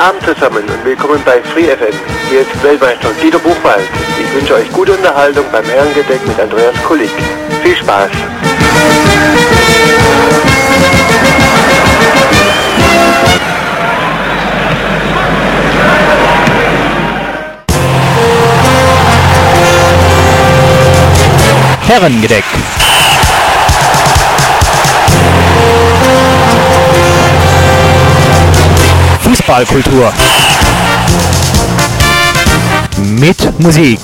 Abend zusammen und willkommen bei Free FM. Hier ist Weltmeister Dieter Buchwald. Ich wünsche euch gute Unterhaltung beim Herrengedeck mit Andreas Kulik. Viel Spaß! Herrengedeck. Fußballkultur mit Musik.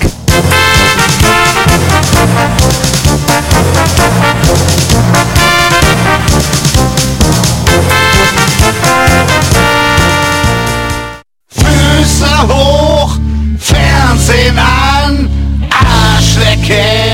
Füße hoch, Fernsehen an, Arsch lecken.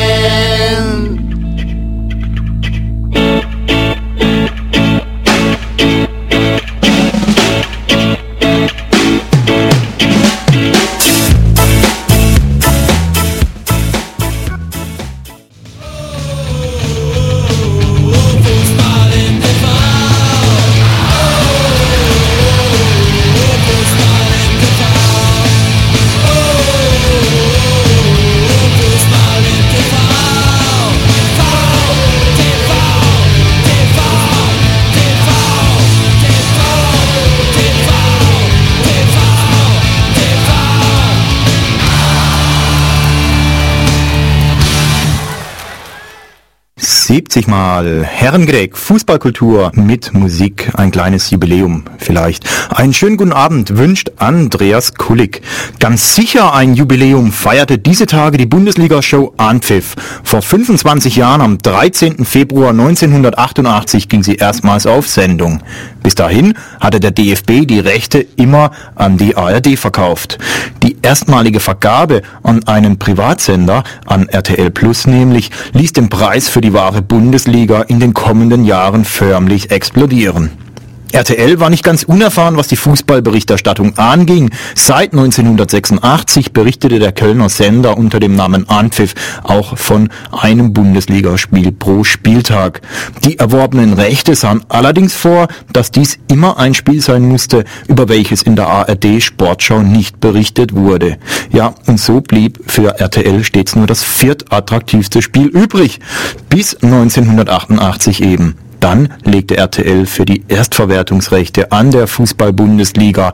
Mal Herrengedeck, Fußballkultur mit Musik, ein kleines Jubiläum vielleicht. Einen schönen guten Abend wünscht Andreas Kulik. Ganz sicher ein Jubiläum feierte diese Tage die Bundesliga-Show Anpfiff. Vor 25 Jahren, am 13. Februar 1988, ging sie erstmals auf Sendung. Bis dahin hatte der DFB die Rechte immer an die ARD verkauft. Die erstmalige Vergabe an einen Privatsender, an RTL Plus nämlich, ließ den Preis für die wahre Bundesliga in den kommenden Jahren förmlich explodieren. RTL war nicht ganz unerfahren, was die Fußballberichterstattung anging. Seit 1986 berichtete der Kölner Sender unter dem Namen Anpfiff auch von einem Bundesligaspiel pro Spieltag. Die erworbenen Rechte sahen allerdings vor, dass dies immer ein Spiel sein musste, über welches in der ARD Sportschau nicht berichtet wurde. Ja, und so blieb für RTL stets nur das viertattraktivste Spiel übrig. Bis 1988 eben. Dann legte RTL für die Erstverwertungsrechte an der Fußball-Bundesliga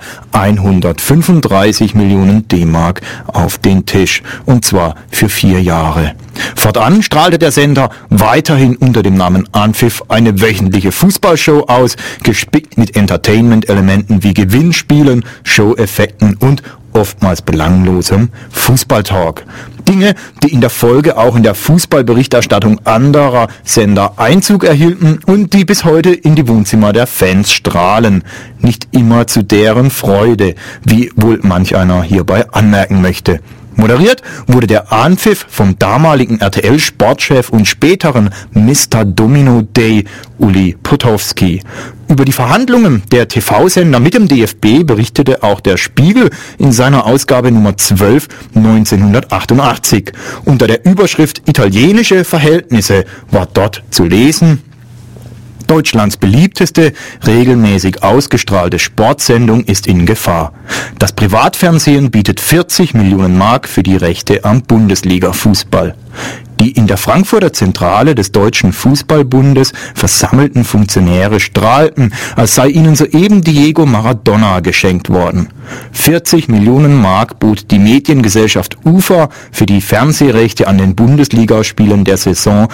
135 Millionen D-Mark auf den Tisch. Und zwar für 4 Jahre. Fortan strahlte der Sender weiterhin unter dem Namen Anpfiff eine wöchentliche Fußballshow aus, gespickt mit Entertainment-Elementen wie Gewinnspielen, Show-Effekten und oftmals belanglosem Fußballtalk. Dinge, die in der Folge auch in der Fußballberichterstattung anderer Sender Einzug erhielten und die bis heute in die Wohnzimmer der Fans strahlen. Nicht immer zu deren Freude, wie wohl manch einer hierbei anmerken möchte. Moderiert wurde der Anpfiff vom damaligen RTL-Sportchef und späteren Mr. Domino Day, Uli Potowski. Über die Verhandlungen der TV-Sender mit dem DFB berichtete auch der Spiegel in seiner Ausgabe Nummer 12 1988. Unter der Überschrift Italienische Verhältnisse war dort zu lesen: Deutschlands beliebteste, regelmäßig ausgestrahlte Sportsendung ist in Gefahr. Das Privatfernsehen bietet 40 Millionen Mark für die Rechte am Bundesliga-Fußball. Die in der Frankfurter Zentrale des Deutschen Fußballbundes versammelten Funktionäre strahlten, als sei ihnen soeben Diego Maradona geschenkt worden. 40 Millionen Mark bot die Mediengesellschaft UFA für die Fernsehrechte an den Bundesligaspielen der Saison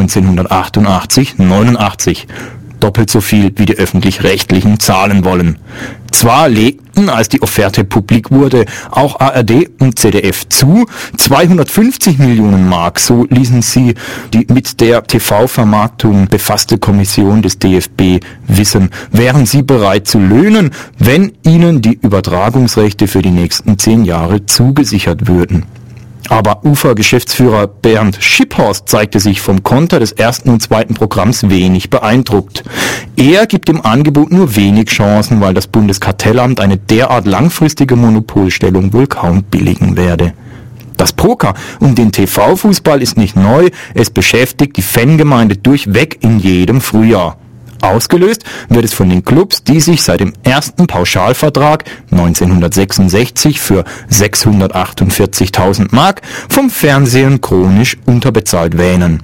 1988-89. Doppelt so viel, wie die Öffentlich-Rechtlichen zahlen wollen. Zwar legten, als die Offerte publik wurde, auch ARD und ZDF zu, 250 Millionen Mark, so ließen sie die mit der TV-Vermarktung befasste Kommission des DFB wissen, wären sie bereit zu löhnen, wenn ihnen die Übertragungsrechte für die nächsten 10 Jahre zugesichert würden. Aber UFA-Geschäftsführer Bernd Schipphorst zeigte sich vom Konter des ersten und zweiten Programms wenig beeindruckt. Er gibt dem Angebot nur wenig Chancen, weil das Bundeskartellamt eine derart langfristige Monopolstellung wohl kaum billigen werde. Das Poker um den TV-Fußball ist nicht neu, es beschäftigt die Fangemeinde durchweg in jedem Frühjahr. Ausgelöst wird es von den Clubs, die sich seit dem ersten Pauschalvertrag 1966 für 648.000 Mark vom Fernsehen chronisch unterbezahlt wähnen.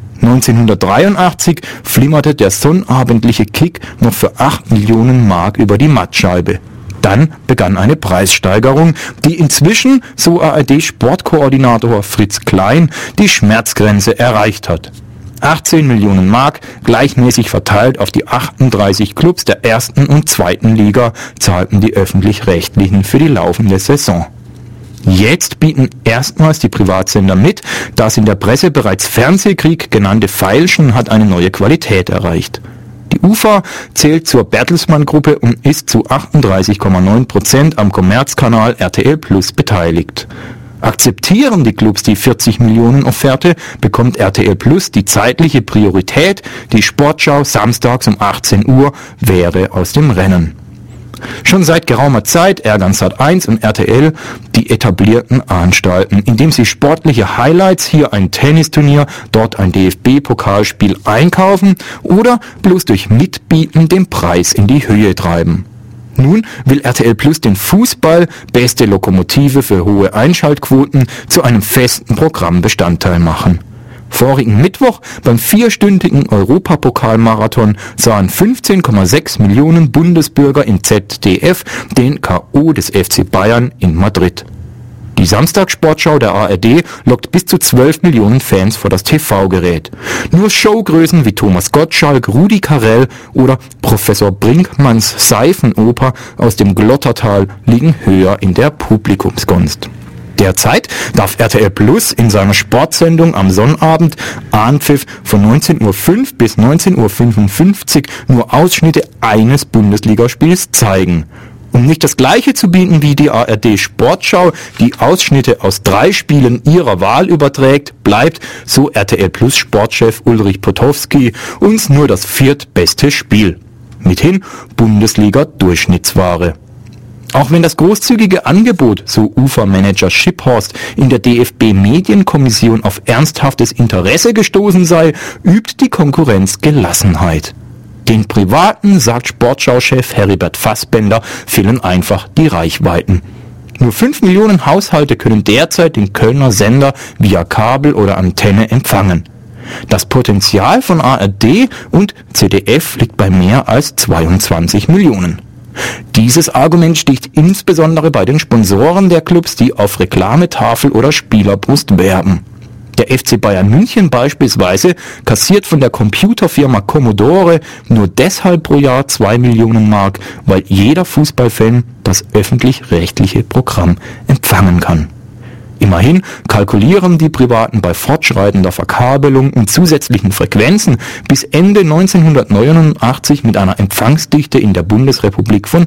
1983 flimmerte der sonnabendliche Kick noch für 8 Millionen Mark über die Mattscheibe. Dann begann eine Preissteigerung, die inzwischen, so ARD-Sportkoordinator Fritz Klein, die Schmerzgrenze erreicht hat. 18 Millionen Mark, gleichmäßig verteilt auf die 38 Clubs der ersten und zweiten Liga, zahlten die Öffentlich-Rechtlichen für die laufende Saison. Jetzt bieten erstmals die Privatsender mit, das in der Presse bereits Fernsehkrieg genannte Feilschen hat eine neue Qualität erreicht. Die UFA zählt zur Bertelsmann-Gruppe und ist zu 38,9% am Kommerzkanal RTL Plus beteiligt. Akzeptieren die Clubs die 40 Millionen Offerte, bekommt RTL Plus die zeitliche Priorität, die Sportschau samstags um 18 Uhr wäre aus dem Rennen. Schon seit geraumer Zeit ärgern Sat.1 und RTL die etablierten Anstalten, indem sie sportliche Highlights, hier ein Tennisturnier, dort ein DFB-Pokalspiel einkaufen oder bloß durch Mitbieten den Preis in die Höhe treiben. Nun will RTL Plus den Fußball, beste Lokomotive für hohe Einschaltquoten, zu einem festen Programmbestandteil machen. Vorigen Mittwoch beim 4-stündigen Europapokalmarathon sahen 15,6 Millionen Bundesbürger im ZDF den K.O. des FC Bayern in Madrid. Die Samstagssportschau der ARD lockt bis zu 12 Millionen Fans vor das TV-Gerät. Nur Showgrößen wie Thomas Gottschalk, Rudi Carrell oder Professor Brinkmanns Seifenoper aus dem Glottertal liegen höher in der Publikumsgunst. Derzeit darf RTL Plus in seiner Sportsendung am Sonnabend Anpfiff von 19.05 Uhr bis 19.55 Uhr nur Ausschnitte eines Bundesligaspiels zeigen. Um nicht das Gleiche zu bieten wie die ARD Sportschau, die Ausschnitte aus 3 Spielen ihrer Wahl überträgt, bleibt, so RTL Plus Sportchef Ulrich Potowski, uns nur das 4. beste Spiel. Mithin Bundesliga-Durchschnittsware. Auch wenn das großzügige Angebot, so UFA-Manager Schiphorst, in der DFB-Medienkommission auf ernsthaftes Interesse gestoßen sei, übt die Konkurrenz Gelassenheit. Den Privaten, sagt Sportschau-Chef Heribert Fassbender, fehlen einfach die Reichweiten. Nur 5 Millionen Haushalte können derzeit den Kölner Sender via Kabel oder Antenne empfangen. Das Potenzial von ARD und ZDF liegt bei mehr als 22 Millionen. Dieses Argument sticht insbesondere bei den Sponsoren der Clubs, die auf Reklametafel oder Spielerbrust werben. Der FC Bayern München beispielsweise kassiert von der Computerfirma Commodore nur deshalb pro Jahr 2 Millionen Mark, weil jeder Fußballfan das öffentlich-rechtliche Programm empfangen kann. Immerhin kalkulieren die Privaten bei fortschreitender Verkabelung und zusätzlichen Frequenzen bis Ende 1989 mit einer Empfangsdichte in der Bundesrepublik von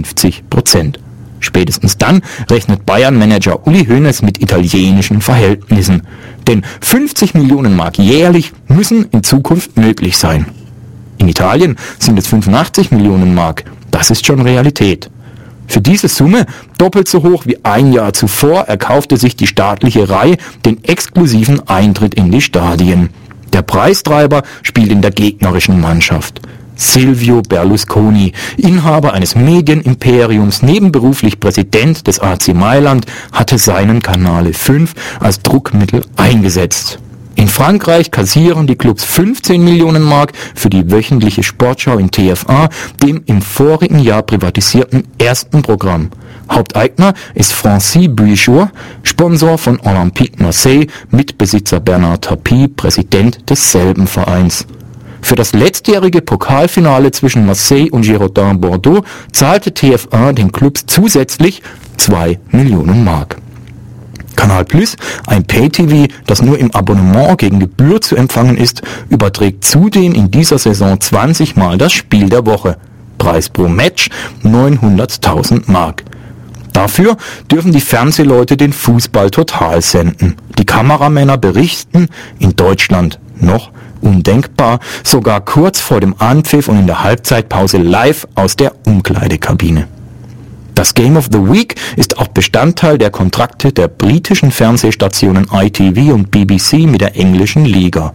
50%. Spätestens dann rechnet Bayern-Manager Uli Hoeneß mit italienischen Verhältnissen. Denn 50 Millionen Mark jährlich müssen in Zukunft möglich sein. In Italien sind es 85 Millionen Mark. Das ist schon Realität. Für diese Summe, doppelt so hoch wie ein Jahr zuvor, erkaufte sich die staatliche Rai den exklusiven Eintritt in die Stadien. Der Preistreiber spielt in der gegnerischen Mannschaft. Silvio Berlusconi, Inhaber eines Medienimperiums, nebenberuflich Präsident des AC Mailand, hatte seinen Canale 5 als Druckmittel eingesetzt. In Frankreich kassieren die Clubs 15 Millionen Mark für die wöchentliche Sportschau in TF1, dem im vorigen Jahr privatisierten ersten Programm. Haupteigner ist Francis Buischour, Sponsor von Olympique Marseille, Mitbesitzer Bernard Tapie, Präsident desselben Vereins. Für das letztjährige Pokalfinale zwischen Marseille und Girondins Bordeaux zahlte TF1 den Clubs zusätzlich 2 Millionen Mark. Kanal Plus, ein Pay-TV, das nur im Abonnement gegen Gebühr zu empfangen ist, überträgt zudem in dieser Saison 20 Mal das Spiel der Woche. Preis pro Match 900.000 Mark. Dafür dürfen die Fernsehleute den Fußball total senden. Die Kameramänner berichten, in Deutschland noch undenkbar, sogar kurz vor dem Anpfiff und in der Halbzeitpause live aus der Umkleidekabine. Das Game of the Week ist auch Bestandteil der Kontrakte der britischen Fernsehstationen ITV und BBC mit der englischen Liga.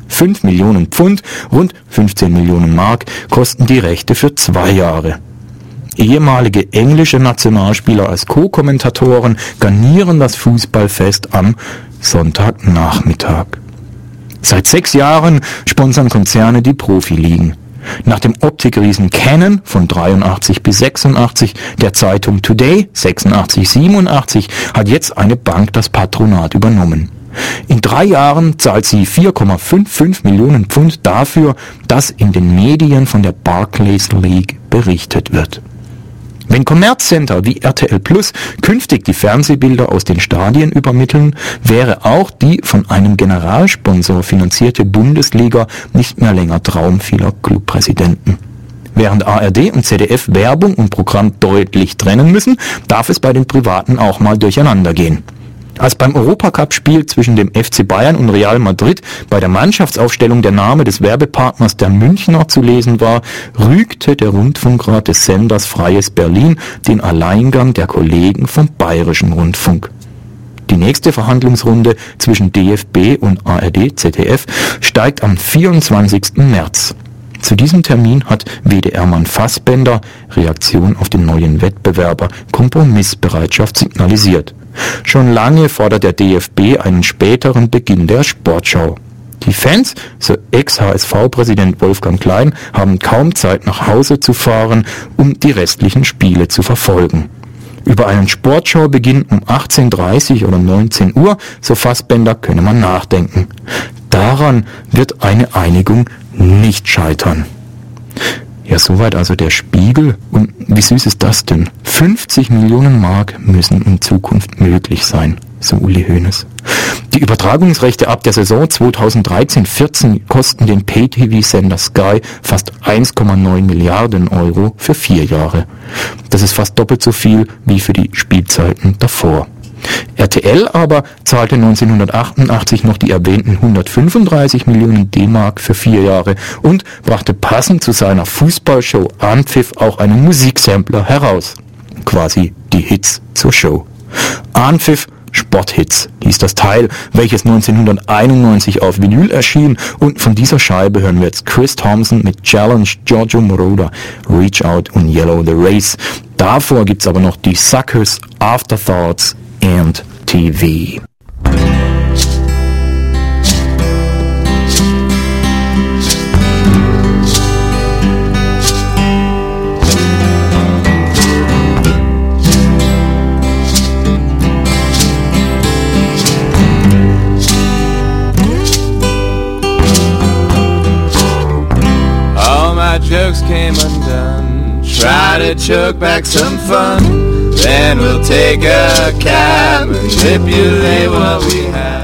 5 Millionen Pfund, rund 15 Millionen Mark, kosten die Rechte für 2 Jahre. Ehemalige englische Nationalspieler als Co-Kommentatoren garnieren das Fußballfest am Sonntagnachmittag. Seit 6 Jahren sponsern Konzerne die Profiligen. Nach dem Optikriesen Canon von 83 bis 86, der Zeitung Today 86-87 hat jetzt eine Bank das Patronat übernommen. In 3 Jahren zahlt sie 4,55 Millionen Pfund dafür, dass in den Medien von der Barclays League berichtet wird. Wenn Kommerzcenter wie RTL Plus künftig die Fernsehbilder aus den Stadien übermitteln, wäre auch die von einem Generalsponsor finanzierte Bundesliga nicht mehr länger Traum vieler Clubpräsidenten. Während ARD und ZDF Werbung und Programm deutlich trennen müssen, darf es bei den Privaten auch mal durcheinander gehen. Als beim Europacup-Spiel zwischen dem FC Bayern und Real Madrid bei der Mannschaftsaufstellung der Name des Werbepartners der Münchner zu lesen war, rügte der Rundfunkrat des Senders Freies Berlin den Alleingang der Kollegen vom Bayerischen Rundfunk. Die nächste Verhandlungsrunde zwischen DFB und ARD/ZDF steigt am 24. März. Zu diesem Termin hat WDR-Mann Fassbender, Reaktion auf den neuen Wettbewerber, Kompromissbereitschaft signalisiert. Schon lange fordert der DFB einen späteren Beginn der Sportschau. Die Fans, so Ex-HSV-Präsident Wolfgang Klein, haben kaum Zeit nach Hause zu fahren, um die restlichen Spiele zu verfolgen. Über einen Sportschaubeginn um 18:30 oder 19 Uhr, so Fassbender, könne man nachdenken. Daran wird eine Einigung nicht scheitern. Ja, soweit also der Spiegel. Und wie süß ist das denn? 50 Millionen Mark müssen in Zukunft möglich sein, so Uli Hoeneß. Die Übertragungsrechte ab der Saison 2013-14 kosten den Pay-TV-Sender Sky fast 1,9 Milliarden Euro für 4 Jahre. Das ist fast doppelt so viel wie für die Spielzeiten davor. RTL aber zahlte 1988 noch die erwähnten 135 Millionen D-Mark für 4 Jahre und brachte passend zu seiner Fußballshow Anpfiff auch einen Musiksampler heraus. Quasi die Hits zur Show. Anpfiff Sporthits hieß das Teil, welches 1991 auf Vinyl erschien, und von dieser Scheibe hören wir jetzt Chris Thompson mit Challenge, Giorgio Moroder, Reach Out und Yellow the Race. Davor gibt's aber noch die Suckers, Afterthoughts and TV. All my jokes came undone. Try to choke back some fun. Then we'll take a cab, manipulate what we have.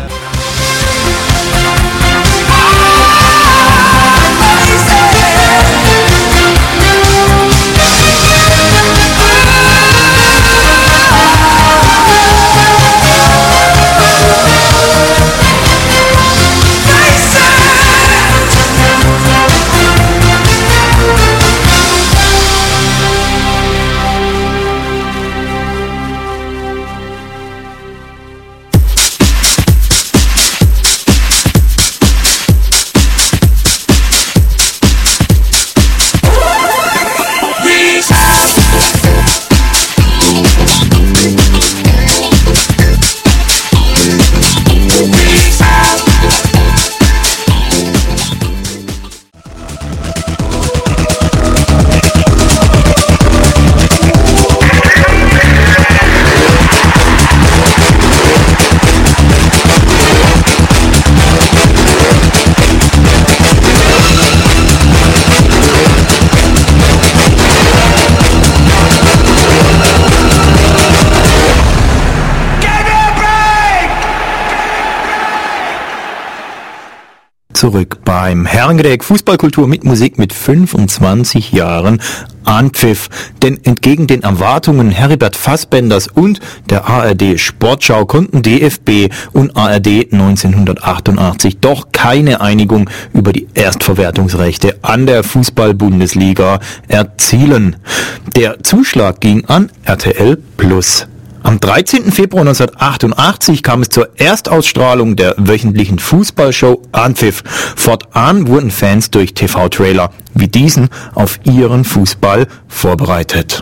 Zurück beim Herrengedeck Fußballkultur mit Musik mit 25 Jahren Anpfiff. Denn entgegen den Erwartungen Heribert Fassbenders und der ARD Sportschau konnten DFB und ARD 1988 doch keine Einigung über die Erstverwertungsrechte an der Fußball-Bundesliga erzielen. Der Zuschlag ging an RTL Plus. Am 13. Februar 1988 kam es zur Erstausstrahlung der wöchentlichen Fußballshow Anpfiff. Fortan wurden Fans durch TV-Trailer wie diesen auf ihren Fußball vorbereitet.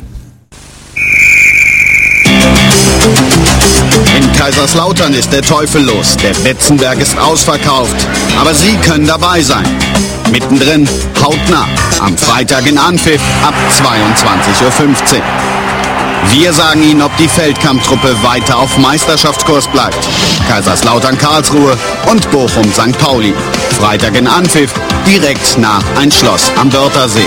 In Kaiserslautern ist der Teufel los, der Betzenberg ist ausverkauft, aber Sie können dabei sein. Mittendrin, hautnah, am Freitag in Anpfiff ab 22:15 Uhr. Wir sagen Ihnen, ob die Feldkampftruppe weiter auf Meisterschaftskurs bleibt. Kaiserslautern Karlsruhe und Bochum St. Pauli. Freitag in Anpfiff, direkt nach Ein Schloss am Wörthersee.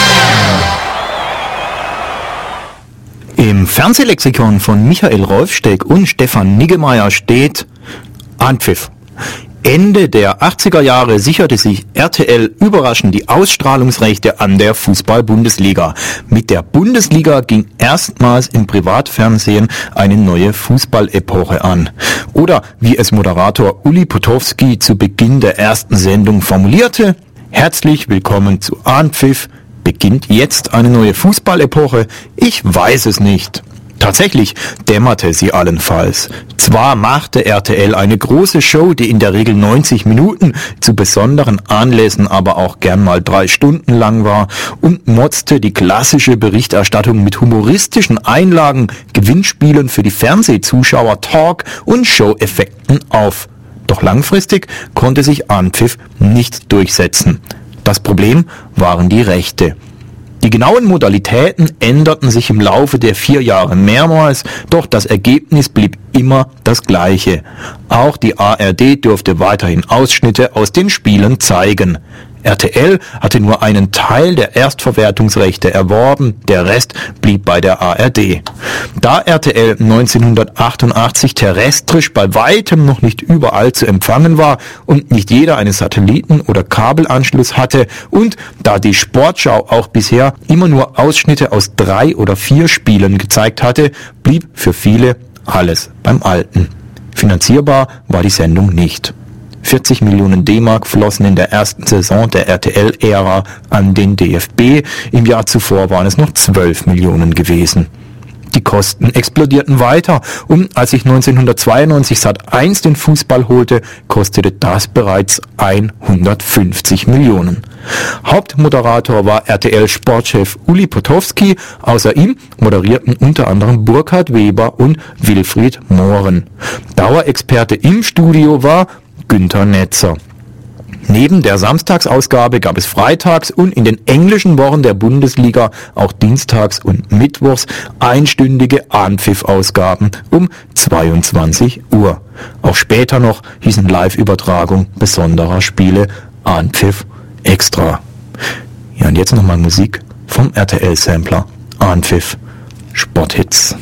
Im Fernsehlexikon von Michael Rolfsteck und Stefan Niggemeier steht Anpfiff. Ende der 80er Jahre sicherte sich RTL überraschend die Ausstrahlungsrechte an der Fußball-Bundesliga. Mit der Bundesliga ging erstmals im Privatfernsehen eine neue Fußballepoche an. Oder wie es Moderator Uli Potowski zu Beginn der ersten Sendung formulierte: Herzlich willkommen zu Anpfiff. Beginnt jetzt eine neue Fußballepoche? Ich weiß es nicht. Tatsächlich dämmerte sie allenfalls. Zwar machte RTL eine große Show, die in der Regel 90 Minuten, zu besonderen Anlässen aber auch gern mal 3 Stunden lang war und motzte die klassische Berichterstattung mit humoristischen Einlagen, Gewinnspielen für die Fernsehzuschauer, Talk- und Show-Effekten auf. Doch langfristig konnte sich Anpfiff nicht durchsetzen. Das Problem waren die Rechte. Die genauen Modalitäten änderten sich im Laufe der 4 Jahre mehrmals, doch das Ergebnis blieb immer das gleiche. Auch die ARD durfte weiterhin Ausschnitte aus den Spielen zeigen. RTL hatte nur einen Teil der Erstverwertungsrechte erworben, der Rest blieb bei der ARD. Da RTL 1988 terrestrisch bei weitem noch nicht überall zu empfangen war und nicht jeder einen Satelliten- oder Kabelanschluss hatte und da die Sportschau auch bisher immer nur Ausschnitte aus 3 oder 4 Spielen gezeigt hatte, blieb für viele alles beim Alten. Finanzierbar war die Sendung nicht. 40 Millionen D-Mark flossen in der ersten Saison der RTL-Ära an den DFB. Im Jahr zuvor waren es noch 12 Millionen gewesen. Die Kosten explodierten weiter und als sich 1992 Sat.1 den Fußball holte, kostete das bereits 150 Millionen. Hauptmoderator war RTL-Sportchef Uli Potowski. Außer ihm moderierten unter anderem Burkhard Weber und Wilfried Mohren. Dauerexperte im Studio war Günther Netzer. Neben der Samstagsausgabe gab es freitags und in den englischen Wochen der Bundesliga auch dienstags und mittwochs einstündige Anpfiff-Ausgaben um 22 Uhr. Auch später noch hießen Live-Übertragung besonderer Spiele Anpfiff Extra. Ja, und jetzt nochmal Musik vom RTL-Sampler Anpfiff Sporthits.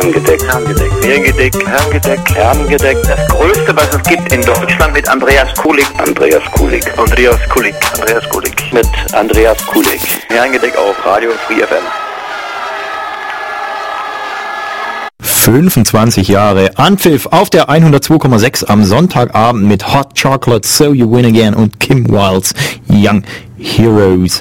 Herrengedeck. Das Größte, was es gibt in Deutschland mit Andreas Kulik. Mit Andreas Kulik. Herrengedeck auf Radio Free FM. 25 Jahre Anpfiff auf der 102,6 am Sonntagabend mit Hot Chocolate, So You Win Again und Kim Wilde's Young Heroes.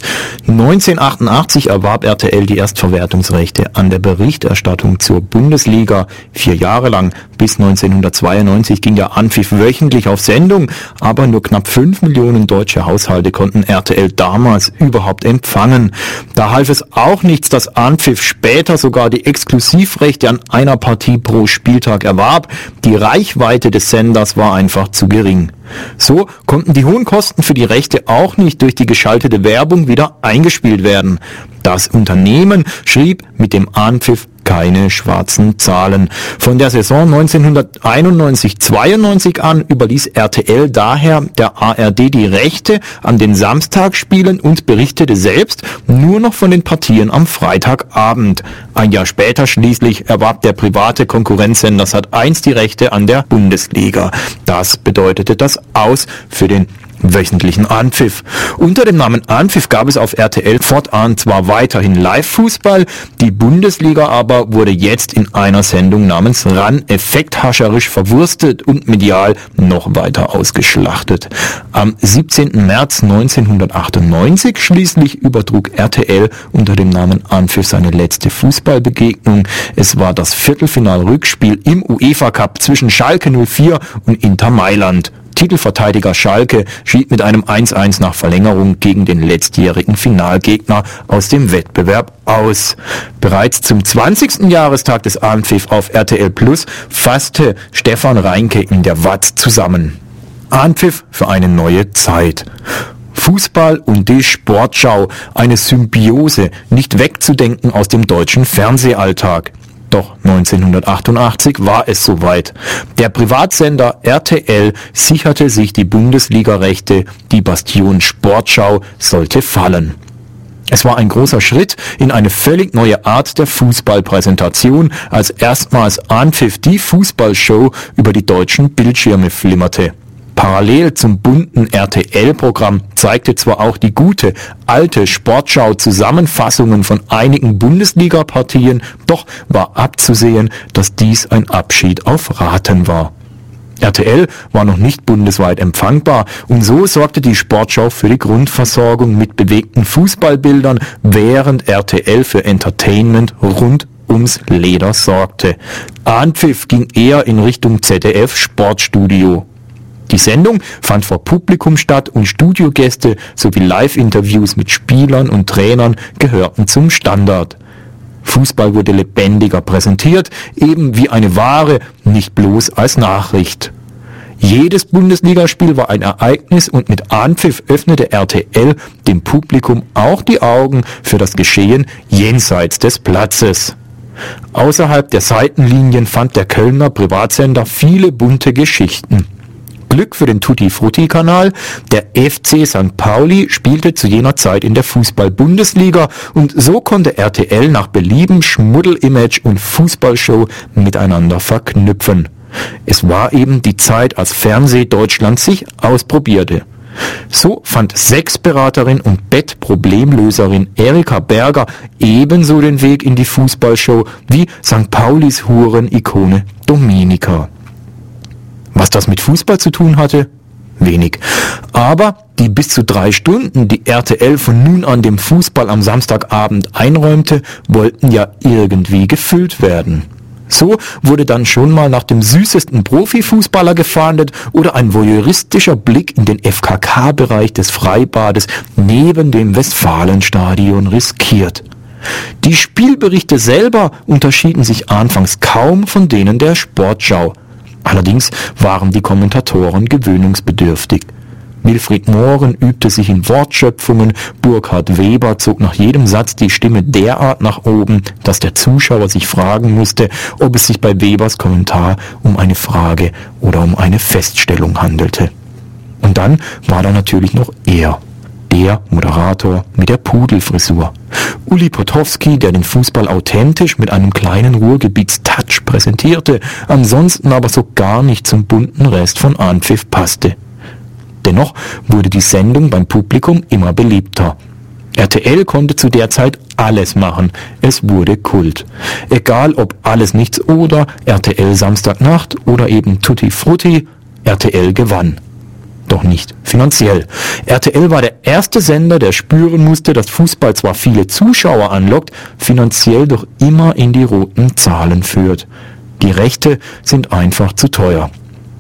1988 erwarb RTL die Erstverwertungsrechte an der Berichterstattung zur Bundesliga. 4 Jahre lang, bis 1992, ging der Anpfiff wöchentlich auf Sendung, aber nur knapp 5 Millionen deutsche Haushalte konnten RTL damals überhaupt empfangen. Da half es auch nichts, dass Anpfiff später sogar die Exklusivrechte an einer Partie pro Spieltag erwarb. Die Reichweite des Senders war einfach zu gering. So konnten die hohen Kosten für die Rechte auch nicht durch die geschaltete Werbung wieder eingespielt werden. Das Unternehmen schrieb mit dem Anpfiff keine schwarzen Zahlen. Von der Saison 1991-92 an überließ RTL daher der ARD die Rechte an den Samstagspielen und berichtete selbst nur noch von den Partien am Freitagabend. Ein Jahr später schließlich erwarb der private Konkurrenzsender Sat.1 die Rechte an der Bundesliga. Das bedeutete das Aus für den wöchentlichen Anpfiff. Unter dem Namen Anpfiff gab es auf RTL fortan zwar weiterhin Live-Fußball, die Bundesliga aber wurde jetzt in einer Sendung namens RAN effekthascherisch verwurstet und medial noch weiter ausgeschlachtet. Am 17. März 1998 schließlich übertrug RTL unter dem Namen Anpfiff seine letzte Fußballbegegnung. Es war das Viertelfinal-Rückspiel im UEFA Cup zwischen Schalke 04 und Inter Mailand. Titelverteidiger Schalke schied mit einem 1:1 nach Verlängerung gegen den letztjährigen Finalgegner aus dem Wettbewerb aus. Bereits zum 20. Jahrestag des Anpfiff auf RTL Plus fasste Stefan Reinke in der Watz zusammen. Anpfiff für eine neue Zeit. Fußball und die Sportschau, eine Symbiose, nicht wegzudenken aus dem deutschen Fernsehalltag. Doch 1988 war es soweit. Der Privatsender RTL sicherte sich die Bundesliga-Rechte, die Bastion Sportschau sollte fallen. Es war ein großer Schritt in eine völlig neue Art der Fußballpräsentation, als erstmals Anpfiff die Fußballshow über die deutschen Bildschirme flimmerte. Parallel zum bunten RTL-Programm zeigte zwar auch die gute, alte Sportschau Zusammenfassungen von einigen Bundesliga-Partien, doch war abzusehen, dass dies ein Abschied auf Raten war. RTL war noch nicht bundesweit empfangbar und so sorgte die Sportschau für die Grundversorgung mit bewegten Fußballbildern, während RTL für Entertainment rund ums Leder sorgte. Anpfiff ging eher in Richtung ZDF Sportstudio. Die Sendung fand vor Publikum statt und Studiogäste sowie Live-Interviews mit Spielern und Trainern gehörten zum Standard. Fußball wurde lebendiger präsentiert, eben wie eine Ware, nicht bloß als Nachricht. Jedes Bundesligaspiel war ein Ereignis und mit Anpfiff öffnete RTL dem Publikum auch die Augen für das Geschehen jenseits des Platzes. Außerhalb der Seitenlinien fand der Kölner Privatsender viele bunte Geschichten. Glück für den Tutti-Frutti-Kanal. Der FC St. Pauli spielte zu jener Zeit in der Fußball-Bundesliga und so konnte RTL nach Belieben Schmuddel-Image und Fußballshow miteinander verknüpfen. Es war eben die Zeit, als Fernseh-Deutschland sich ausprobierte. So fand Sexberaterin und Bettproblemlöserin Erika Berger ebenso den Weg in die Fußballshow wie St. Paulis Huren-Ikone Dominika. Was das mit Fußball zu tun hatte? Wenig. Aber die bis zu 3 Stunden, die RTL von nun an dem Fußball am Samstagabend einräumte, wollten ja irgendwie gefüllt werden. So wurde dann schon mal nach dem süßesten Profifußballer gefahndet oder ein voyeuristischer Blick in den FKK-Bereich des Freibades neben dem Westfalenstadion riskiert. Die Spielberichte selber unterschieden sich anfangs kaum von denen der Sportschau. Allerdings waren die Kommentatoren gewöhnungsbedürftig. Wilfried Mohren übte sich in Wortschöpfungen, Burkhard Weber zog nach jedem Satz die Stimme derart nach oben, dass der Zuschauer sich fragen musste, ob es sich bei Webers Kommentar um eine Frage oder um eine Feststellung handelte. Und dann war da natürlich noch er. Der Moderator mit der Pudelfrisur. Uli Potowski, der den Fußball authentisch mit einem kleinen Ruhrgebietstouch präsentierte, ansonsten aber so gar nicht zum bunten Rest von Anpfiff passte. Dennoch wurde die Sendung beim Publikum immer beliebter. RTL konnte zu der Zeit alles machen. Es wurde Kult. Egal ob Alles Nichts oder RTL Samstagnacht oder eben Tutti Frutti, RTL gewann. Doch nicht finanziell. RTL war der erste Sender, der spüren musste, dass Fußball zwar viele Zuschauer anlockt, finanziell doch immer in die roten Zahlen führt. Die Rechte sind einfach zu teuer.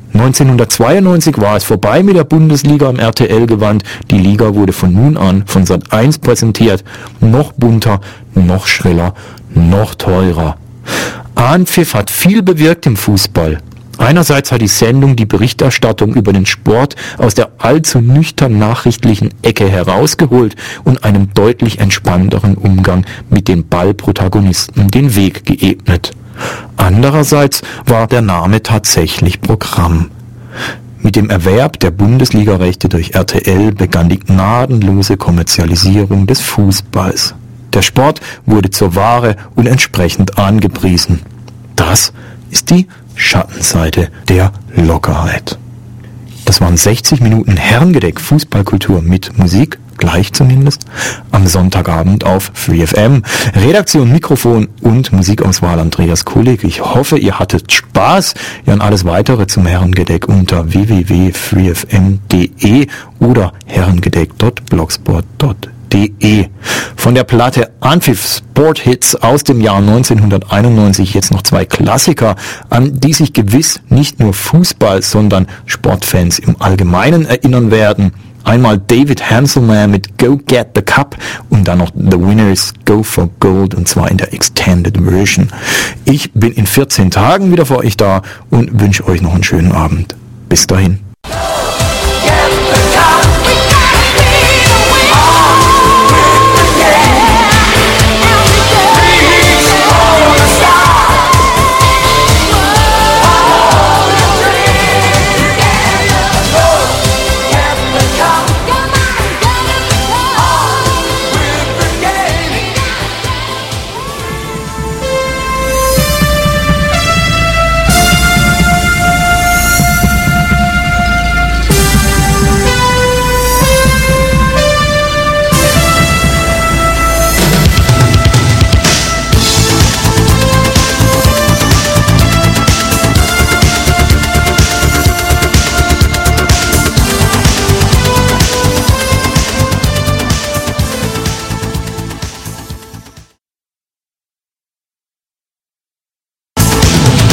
1992 war es vorbei mit der Bundesliga im RTL-Gewand. Die Liga wurde von nun an von Sat.1 präsentiert. Noch bunter, noch schriller, noch teurer. Anpfiff hat viel bewirkt im Fußball. Einerseits hat die Sendung die Berichterstattung über den Sport aus der allzu nüchtern nachrichtlichen Ecke herausgeholt und einem deutlich entspannteren Umgang mit den Ballprotagonisten den Weg geebnet. Andererseits war der Name tatsächlich Programm. Mit dem Erwerb der Bundesliga-Rechte durch RTL begann die gnadenlose Kommerzialisierung des Fußballs. Der Sport wurde zur Ware und entsprechend angepriesen. Das ist die Schattenseite der Lockerheit. Das waren 60 Minuten Herrengedeck Fußballkultur mit Musik, gleich zumindest, am Sonntagabend auf FreeFM. Redaktion, Mikrofon und Musikauswahl Andreas Kulig. Ich hoffe, ihr hattet Spaß. Ja, und alles weitere zum Herrengedeck unter www.freefm.de oder herrengedeck.blogspot.de. Von der Platte Anpfiff Sport Hits aus dem Jahr 1991 jetzt noch zwei Klassiker, an die sich gewiss nicht nur Fußball, sondern Sportfans im Allgemeinen erinnern werden. Einmal David Hanselman mit Go Get the Cup und dann noch The Winners Go for Gold, und zwar in der Extended Version. Ich bin in 14 Tagen wieder für euch da und wünsche euch noch einen schönen Abend. Bis dahin.